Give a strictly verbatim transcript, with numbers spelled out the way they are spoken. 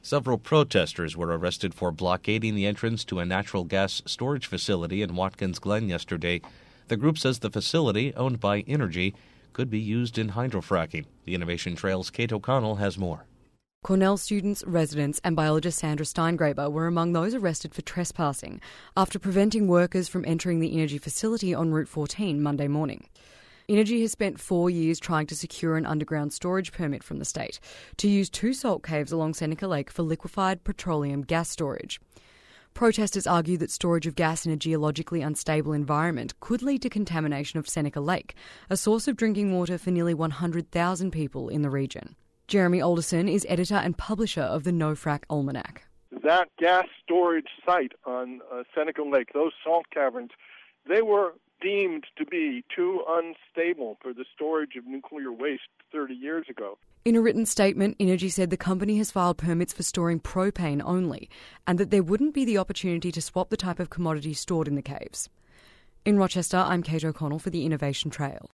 Several protesters were arrested for blockading the entrance to a natural gas storage facility in Watkins Glen yesterday. The group says the facility, owned by Energy, could be used in hydrofracking. The Innovation Trail's Kate O'Connell has more. Cornell students, residents and biologist Sandra Steingraber were among those arrested for trespassing after preventing workers from entering the Energy facility on Route fourteen Monday morning. Energy has spent four years trying to secure an underground storage permit from the state to use two salt caves along Seneca Lake for liquefied petroleum gas storage. Protesters argue that storage of gas in a geologically unstable environment could lead to contamination of Seneca Lake, a source of drinking water for nearly one hundred thousand people in the region. Jeremy Alderson is editor and publisher of the No Frack Almanac. That gas storage site on uh, Seneca Lake, those salt caverns, they were deemed to be too unstable for the storage of nuclear waste thirty years ago. In a written statement, Energy said the company has filed permits for storing propane only and that there wouldn't be the opportunity to swap the type of commodity stored in the caves. In Rochester, I'm Kate O'Connell for the Innovation Trail.